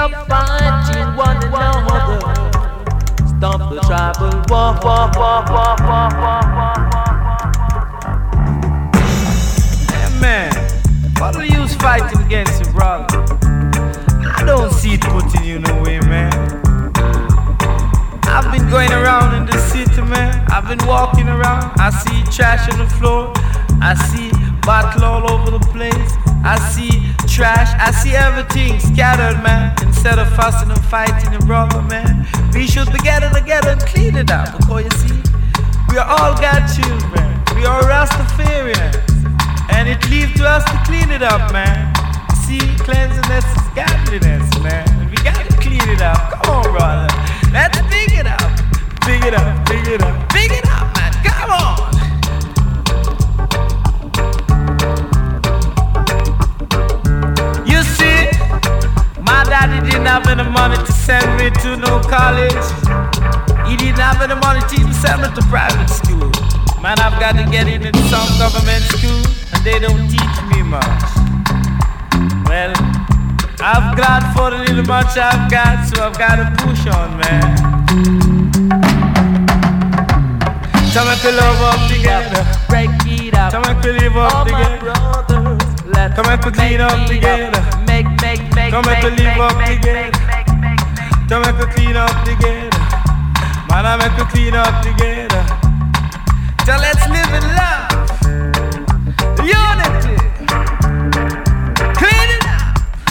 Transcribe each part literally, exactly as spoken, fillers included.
are fighting one another. Stop the tribal war, war, war, war, war, war, war. Hey man, what are you fighting against your brother? I don't see it putting you no way, man. I've been going around in the city, man. I've been walking around. I see trash on the floor. I see bottle all over the place. I see trash. I see everything scattered, man. Instead of fussing and fighting your brother, man, we should be getting together and clean it up. Because you see, we are all God children. We are Rastafarians. And it leaves to us to clean it up, man. See, cleanliness is godliness, man. We gotta clean it up. Come on, brother. Let's big it up. Big it up, big it up, big it up, man. Come on. You see, my daddy didn't have any money to send me to no college. He didn't have any money to even send me to private school. Man, I've got to get into some government school, and they don't teach me much. Well, I've got for the little much I've got, so I've got to push on, man. So make we love up together, break it up. So make we live up all together, my brothers, let's so make we clean up together, make, make, make, so make we make, live up make, together, make, make, make, make. so make we clean up together, man, I make we clean up together. So let's live in love, unity, clean it up.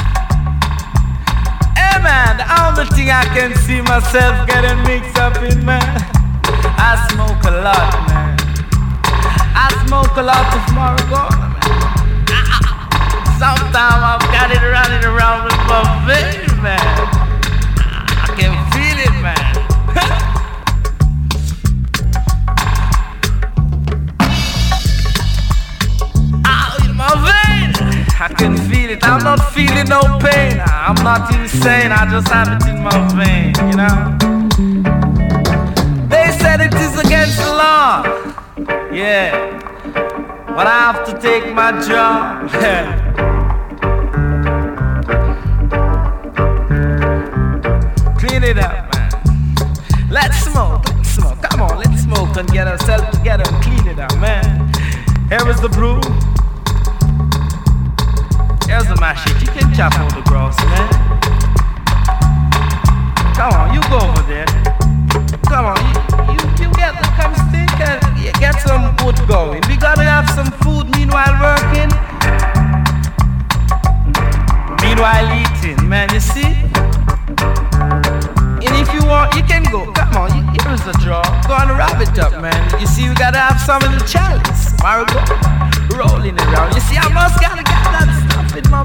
Hey man, the only thing I can see myself getting mixed up in, man, I smoke a lot, man. I smoke a lot of marijuana, man. Sometimes I've got it running around with my veins, man. I can feel it, man. Out in my veins, I can feel it. I'm not feeling no pain. I'm not insane. I just have it in my vein, you know. They said it is against the law. Yeah, but I have to take my job. Clean it up, man. Let's smoke, let's smoke. Come on, let's smoke and get ourselves together and clean it up, man. Here is the brew. Here's the machete. You can chop all the grass, man. Come on, you go over there. Come on, you, you, you get the come stick and you get some wood going. We gotta have some food meanwhile working. Meanwhile eating, man, you see? And if you want, you can go. Come on, you, here is the draw. Go and wrap it up, man. You see, we gotta have some in the chalice. Marigold, rolling around. You see, I must gotta get that stuff in my